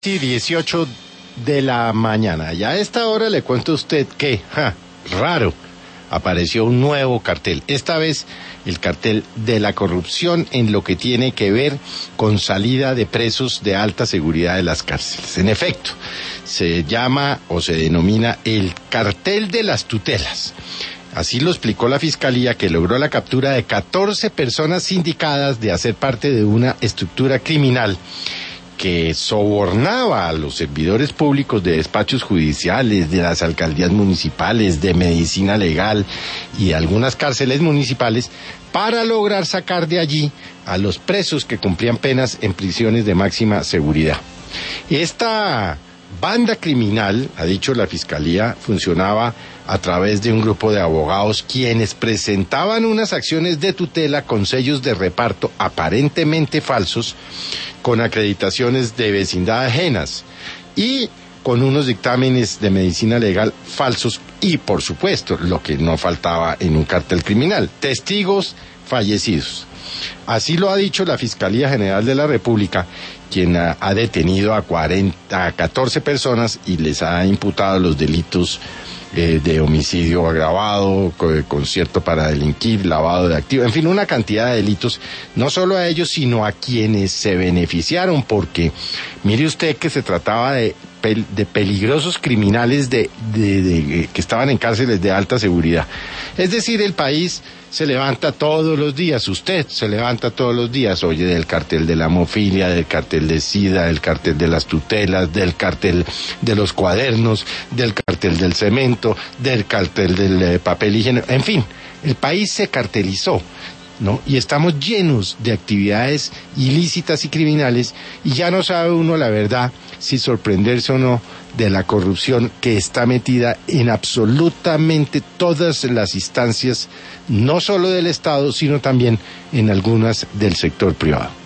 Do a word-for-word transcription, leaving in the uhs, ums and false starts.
Sí, dieciocho de la mañana. Y a esta hora le cuento a usted que, ja, raro, apareció un nuevo cartel. Esta vez el cartel de la corrupción en lo que tiene que ver con salida de presos de alta seguridad de las cárceles. En efecto, se llama o se denomina el cartel de las tutelas. Así lo explicó la Fiscalía, que logró la captura de catorce personas sindicadas de hacer parte de una estructura criminal que sobornaba a los servidores públicos de despachos judiciales, de las alcaldías municipales, de medicina legal y algunas cárceles municipales para lograr sacar de allí a los presos que cumplían penas en prisiones de máxima seguridad. Esta banda criminal, ha dicho la Fiscalía, funcionaba a través de un grupo de abogados quienes presentaban unas acciones de tutela con sellos de reparto aparentemente falsos, con acreditaciones de vecindad ajenas y con unos dictámenes de medicina legal falsos y, por supuesto, lo que no faltaba en un cartel criminal, testigos fallecidos. Así lo ha dicho la Fiscalía General de la República, quien ha, ha detenido a, cuarenta, a catorce personas y les ha imputado los delitos eh, de homicidio agravado, concierto para delinquir, lavado de activos, en fin, una cantidad de delitos, no solo a ellos, sino a quienes se beneficiaron, porque mire usted que se trataba de, de peligrosos criminales de, de, de, que estaban en cárceles de alta seguridad. Es decir, el país se levanta todos los días, usted se levanta todos los días, oye del cartel de la hemofilia, del cartel de SIDA, del cartel de las tutelas, del cartel de los cuadernos, del cartel del cemento, del cartel del eh, papel higiénico, en fin, el país se cartelizó, ¿no? Y estamos llenos de actividades ilícitas y criminales y ya no sabe uno la verdad si sorprenderse o no de la corrupción que está metida en absolutamente todas las instancias, no solo del Estado, sino también en algunas del sector privado.